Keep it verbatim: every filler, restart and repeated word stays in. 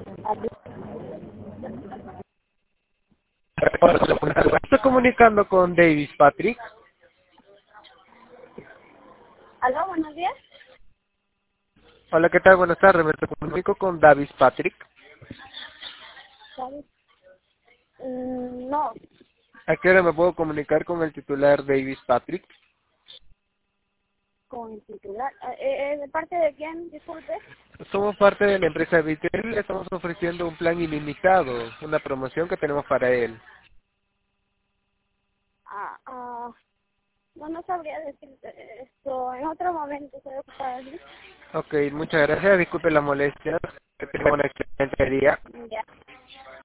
Estoy comunicando con Davis Patrick. Aló, buenos días. Hola, ¿qué tal? Buenas tardes. Me comunico con Davis Patrick. ¿Sabes? Mm, no, ¿A qué hora me puedo comunicar con el titular Davis Patrick? con el titular. Eh, eh, ¿De parte de quién? Disculpe. Somos parte de la empresa Vitel y le estamos ofreciendo un plan ilimitado, una promoción que tenemos para él. Ah, ah, no, no sabría decirte esto. En otro momento se ocupada así. Ok, muchas gracias. Disculpe la molestia. Que tenga una excelente día. Ya.